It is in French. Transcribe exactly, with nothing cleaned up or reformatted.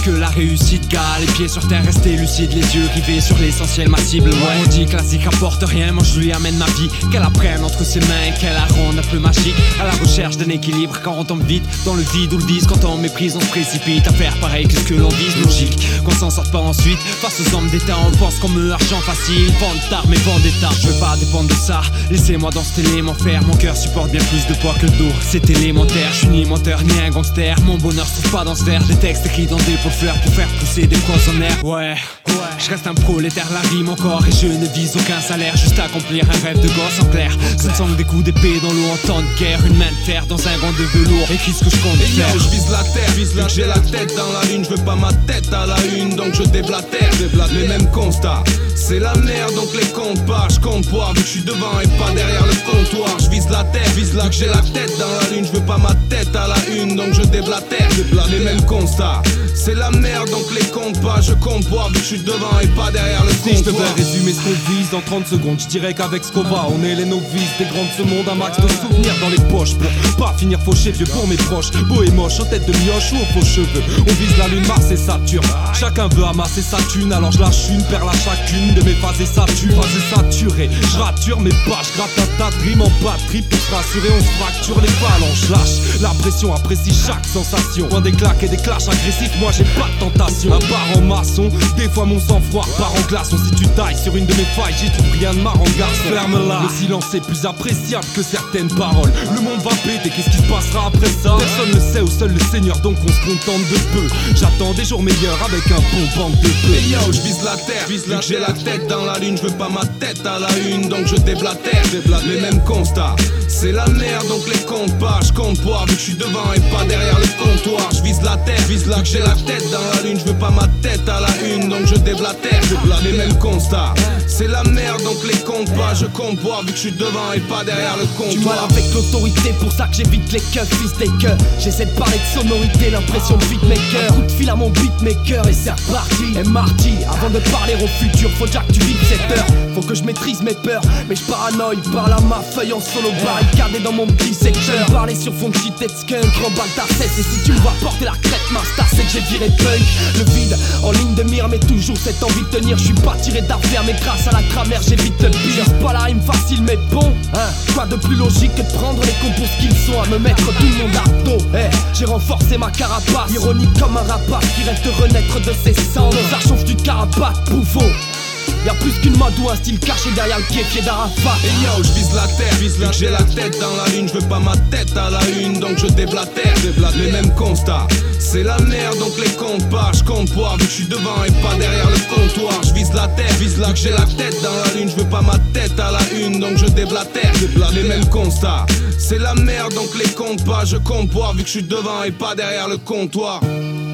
que la réussite gale. Les pieds sur terre, rester lucide, les yeux rivés sur l'essentiel, ma cible. Ouais, on dit que la zik rapporte rien, moi je lui amène ma vie. Qu'elle apprenne entre ses mains, qu'elle la ronde un peu magique. À la recherche d'un équilibre quand on tombe vite dans le vide ou le disque. Quand on méprise, on se précipite à faire pareil que ce que l'on vise. Logique, qu'on s'en sorte pas ensuite. Face aux hommes d'État, on pense qu'on meurt argent facile. Vente d'armes et vendetta, je veux pas dépendre de ça. Laissez-moi dans cet élément faire. Mon cœur supporte bien plus de poids que le dos. C'est élémentaire, je suis ni menteur ni un gangster. Mon bonheur se trouve pas dans ce verre. Des textes écrits dans des pots de fleurs pour faire pousser des poissons en air. Ouais, ouais, je reste un prolétaire, la rime encore. Et je ne vise aucun salaire, juste accomplir un rêve de gosse en clair. Ce ne sont que des coups d'épée dans l'eau en temps de guerre. Une main de fer dans un gant de velours. Écris ce que je compte hey faire. Yo, je vise la terre, vise la j'ai la tête dans la lune. Je veux pas ma tête à la une, donc je déblatère. Les mêmes constats, c'est la merde, donc les comptes pas. Je compte poids, vu que je suis devant et pas derrière le comptoir. Je vise la terre, vise là que j'ai la tête dans la lune. Je veux pas ma tête à la une, donc je déblatère. Les mêmes constats, c'est la merde, donc les comptes pas. Je compte poids, vu que je suis devant et pas derrière le comptoir. Si je devais résumer ce qu'on vise dans trente secondes, je dirais qu'avec ce qu'on va, on est les novices des grands de ce monde. Un max de souvenirs dans les poches pour pas finir fauché vieux pour mes proches. Beau et moche, aux têtes de mioche ou aux faux cheveux. On vise la lune, Mars et Saturne. Chacun veut amasser sa thune, alors je lâche une, perle à chacune de mes phases et sature. Phases saturées, je rature mes pages, gratte un tas de rimes en batterie pour se rassurer. On se fracture les phalanges, lâche la pression, apprécie chaque sensation. Loin des claques et des clashs agressifs, moi j'ai pas de tentation. Un bar en maçon, des fois mon sang-froid part en glaçon. Si tu tailles sur une de mes failles, j'y trouve rien de marrant, garçon. Ferme-la, le silence est plus appréciable que certaines paroles. Le monde va péter, qu'est-ce qui se passera après ça? Personne ne sait, ou seul le Seigneur, donc on se contente de peu. J'attends des jours meilleurs avec un bon banque de peu. Hey yo, je vise la terre, vise là que j'ai la tête dans la lune. Je veux pas ma tête à la une, donc je déblatère. Les mêmes constats, c'est la merde, donc les comptes pas. Je compte poids, vu que je suis devant et pas derrière le comptoir. Je vise la terre, vise là que j'ai la tête dans la lune. Je veux pas ma tête à la une, donc je déblatère. Les mêmes constats, c'est la merde, donc les comptes pas. Je compte poids, vu que je suis devant et pas derrière le comptoir. Du mal avec l'autorité, pour ça que j'évite les keufs, fils des queues. J'essaie de parler de sonorité, l'impression de beatmaker. Un coup de fil à mon beatmaker et c'est reparti. Et mardi, avant de parler au futur, faut déjà que tu vives cette heure. Faut que je maîtrise mes peurs, mais je paranoïe. Parle à ma feuille en solo, barricadé dans mon petit secteur. Parler sur fond de cheated skunk, remballe ta cesse. Et si tu me vois porter la crête, ma star, c'est que j'ai viré punk. Le vide, en ligne de mire, mais toujours cette envie de tenir. Je suis pas tiré d'affaire, mais grâce à la grammaire, j'évite le pire. Pas la rime facile, mais bon, hein. Quoi de plus logique que de prendre les cons pour ce qu'ils sont, à me mettre tout le monde à dos. Hey, j'ai renforcé ma carapace, ironique comme un rapace qui rêve de renaître de ses cendres. Archonfle du carapate, bouffon. Y'a plus qu'une mode ou un style caché derrière le kéfier d'Arafat. Hey yo, je vise la terre, vise là que j'ai la tête dans la lune. Je veux pas ma tête à la une, donc je déblatère. Les mêmes constats, c'est la merde, donc les comptes pas. Je compte poids, vu que je suis devant et pas derrière le comptoir. Je vise la terre, vise là que j'ai la tête dans la lune. Je veux pas ma tête à la une, donc je déblatère. Les mêmes constats, c'est la merde, donc les comptes pas. Je compte poids, vu que je suis devant et pas derrière le comptoir.